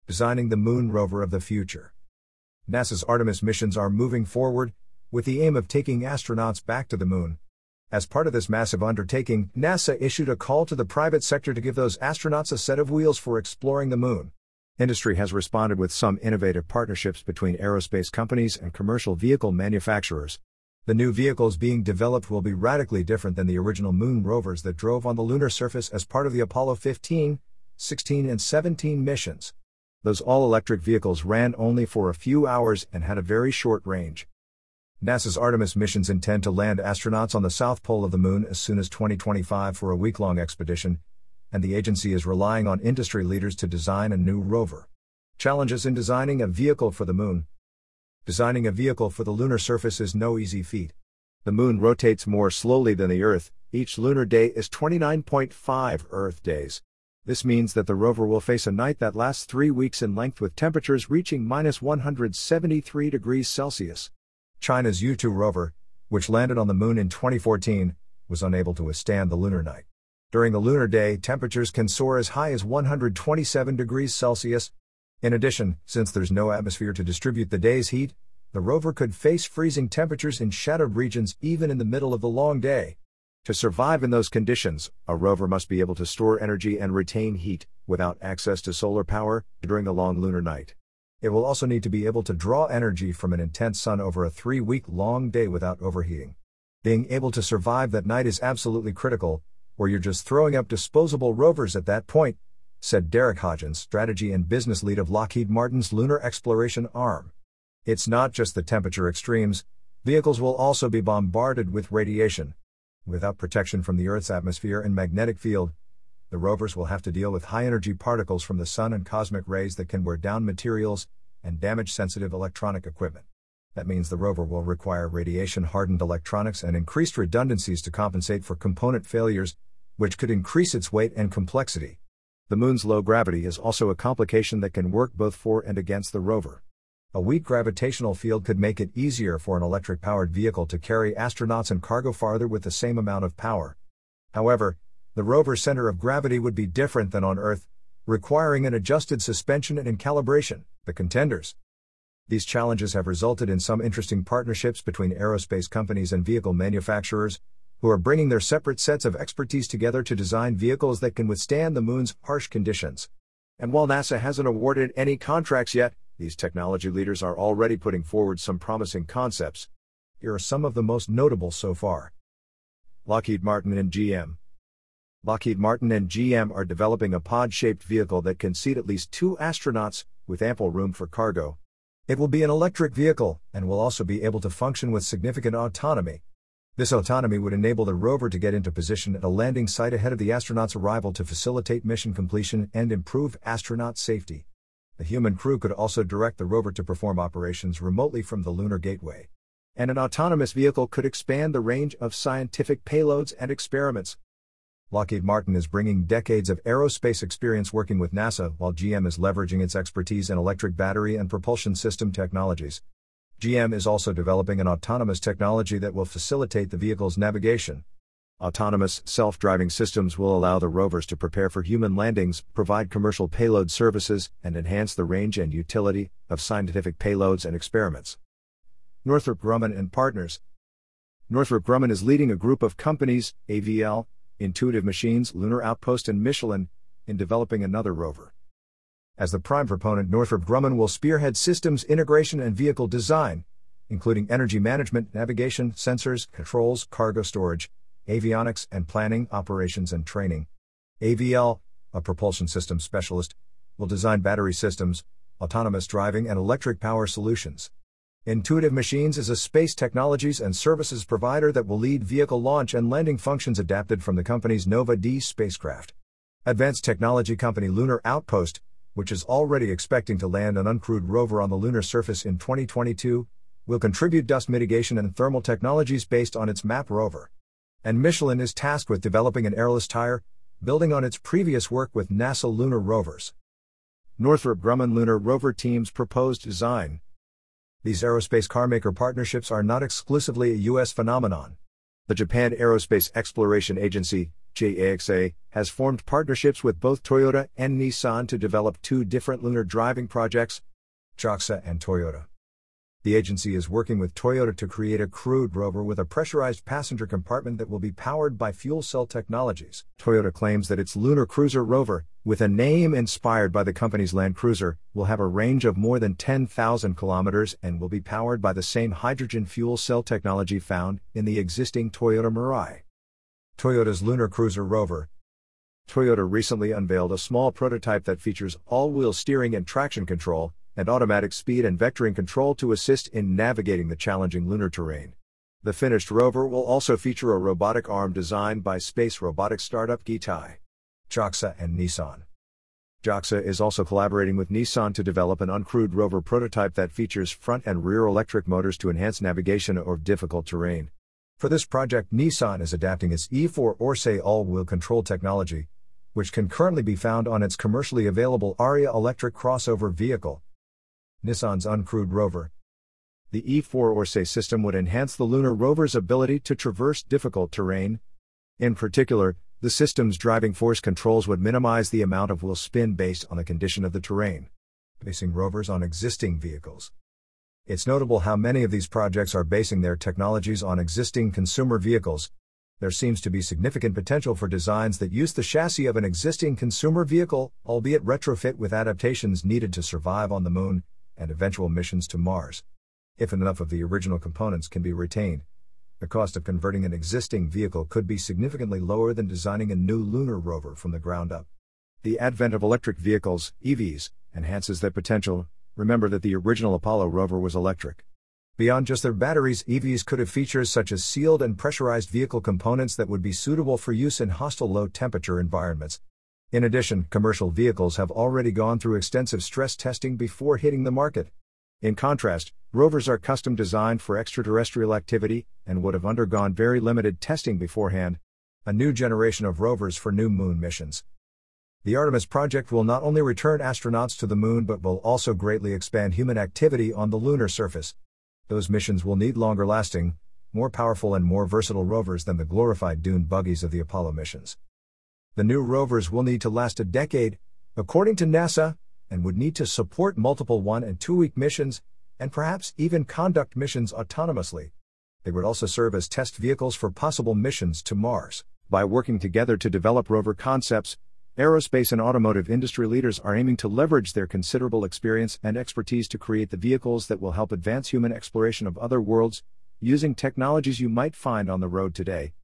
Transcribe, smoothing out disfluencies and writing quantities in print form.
Designing the Moon Rover of the Future. NASA's Artemis missions are moving forward, with the aim of taking astronauts back to the Moon. As part of this massive undertaking, NASA issued a call to the private sector to give those astronauts a set of wheels for exploring the Moon. Industry has responded with some innovative partnerships between aerospace companies and commercial vehicle manufacturers. The new vehicles being developed will be radically different than the original Moon rovers that drove on the lunar surface as part of the Apollo 15, 16, and 17 missions. Those all-electric vehicles ran only for a few hours and had a very short range. NASA's Artemis missions intend to land astronauts on the south pole of the Moon as soon as 2025 for a week-long expedition, and the agency is relying on industry leaders to design a new rover. Challenges in designing a vehicle for the Moon. Designing a vehicle for the lunar surface is no easy feat. The Moon rotates more slowly than the Earth. Each lunar day is 29.5 Earth days. This means that the rover will face a night that lasts 3 weeks in length with temperatures reaching -173 degrees Celsius. China's Yutu rover, which landed on the Moon in 2014, was unable to withstand the lunar night. During the lunar day, temperatures can soar as high as 127 degrees Celsius. In addition, since there's no atmosphere to distribute the day's heat, the rover could face freezing temperatures in shadowed regions even in the middle of the long day. To survive in those conditions, a rover must be able to store energy and retain heat, without access to solar power, during the long lunar night. It will also need to be able to draw energy from an intense sun over a 3-week-long day without overheating. Being able to survive that night is absolutely critical, or you're just throwing up disposable rovers at that point, said Derek Hodgins, strategy and business lead of Lockheed Martin's Lunar Exploration Arm. It's not just the temperature extremes, vehicles will also be bombarded with radiation. Without protection from the Earth's atmosphere and magnetic field, the rovers will have to deal with high-energy particles from the sun and cosmic rays that can wear down materials and damage sensitive electronic equipment. That means the rover will require radiation-hardened electronics and increased redundancies to compensate for component failures, which could increase its weight and complexity. The Moon's low gravity is also a complication that can work both for and against the rover. A weak gravitational field could make it easier for an electric-powered vehicle to carry astronauts and cargo farther with the same amount of power. However, the rover's center of gravity would be different than on Earth, requiring an adjusted suspension and calibration. The contenders. These challenges have resulted in some interesting partnerships between aerospace companies and vehicle manufacturers, who are bringing their separate sets of expertise together to design vehicles that can withstand the Moon's harsh conditions. And while NASA hasn't awarded any contracts yet, these technology leaders are already putting forward some promising concepts. Here are some of the most notable so far. Lockheed Martin and GM. Lockheed Martin and GM are developing a pod-shaped vehicle that can seat at least 2 astronauts, with ample room for cargo. It will be an electric vehicle, and will also be able to function with significant autonomy. This autonomy would enable the rover to get into position at a landing site ahead of the astronauts' arrival to facilitate mission completion and improve astronaut safety. The human crew could also direct the rover to perform operations remotely from the Lunar Gateway. And an autonomous vehicle could expand the range of scientific payloads and experiments. Lockheed Martin is bringing decades of aerospace experience working with NASA, while GM is leveraging its expertise in electric battery and propulsion system technologies. GM is also developing an autonomous technology that will facilitate the vehicle's navigation. Autonomous, self-driving systems will allow the rovers to prepare for human landings, provide commercial payload services, and enhance the range and utility of scientific payloads and experiments. Northrop Grumman and Partners. Northrop Grumman is leading a group of companies, AVL, Intuitive Machines, Lunar Outpost, and Michelin, in developing another rover. As the prime proponent, Northrop Grumman will spearhead systems integration and vehicle design, including energy management, navigation, sensors, controls, cargo storage, avionics and planning, operations and training. AVL, a propulsion systems specialist, will design battery systems, autonomous driving and electric power solutions. Intuitive Machines is a space technologies and services provider that will lead vehicle launch and landing functions adapted from the company's Nova-D spacecraft. Advanced technology company Lunar Outpost, which is already expecting to land an uncrewed rover on the lunar surface in 2022, will contribute dust mitigation and thermal technologies based on its MAP rover. And Michelin is tasked with developing an airless tire, building on its previous work with NASA lunar rovers. Northrop Grumman Lunar Rover Team's proposed design. These aerospace carmaker partnerships are not exclusively a U.S. phenomenon. The Japan Aerospace Exploration Agency, JAXA, has formed partnerships with both Toyota and Nissan to develop two different lunar driving projects, JAXA and Toyota. The agency is working with Toyota to create a crewed rover with a pressurized passenger compartment that will be powered by fuel cell technologies. Toyota claims that its Lunar Cruiser rover, with a name inspired by the company's Land Cruiser, will have a range of more than 10,000 kilometers and will be powered by the same hydrogen fuel cell technology found in the existing Toyota Mirai. Toyota's Lunar Cruiser rover. Toyota recently unveiled a small prototype that features all-wheel steering and traction control, and automatic speed and vectoring control to assist in navigating the challenging lunar terrain. The finished rover will also feature a robotic arm designed by space robotics startup Gitai. JAXA and Nissan. JAXA is also collaborating with Nissan to develop an uncrewed rover prototype that features front and rear electric motors to enhance navigation over difficult terrain. For this project, Nissan is adapting its E4 Orsay all-wheel control technology, which can currently be found on its commercially available Ariya electric crossover vehicle. Nissan's uncrewed rover. The E4 Orsay system would enhance the lunar rover's ability to traverse difficult terrain. In particular, the system's driving force controls would minimize the amount of wheel spin based on the condition of the terrain, basing rovers on existing vehicles. It's notable how many of these projects are basing their technologies on existing consumer vehicles. There seems to be significant potential for designs that use the chassis of an existing consumer vehicle, albeit retrofit with adaptations needed to survive on the Moon and eventual missions to Mars. If enough of the original components can be retained, the cost of converting an existing vehicle could be significantly lower than designing a new lunar rover from the ground up. The advent of electric vehicles, EVs, enhances that potential. Remember that the original Apollo rover was electric. Beyond just their batteries, EVs could have features such as sealed and pressurized vehicle components that would be suitable for use in hostile low-temperature environments. In addition, commercial vehicles have already gone through extensive stress testing before hitting the market. In contrast, rovers are custom designed for extraterrestrial activity and would have undergone very limited testing beforehand. A new generation of rovers for new Moon missions. The Artemis project will not only return astronauts to the Moon but will also greatly expand human activity on the lunar surface. Those missions will need longer-lasting, more powerful and more versatile rovers than the glorified dune buggies of the Apollo missions. The new rovers will need to last a decade, according to NASA, and would need to support multiple 1- and 2-week missions, and perhaps even conduct missions autonomously. They would also serve as test vehicles for possible missions to Mars. By working together to develop rover concepts, aerospace and automotive industry leaders are aiming to leverage their considerable experience and expertise to create the vehicles that will help advance human exploration of other worlds, using technologies you might find on the road today.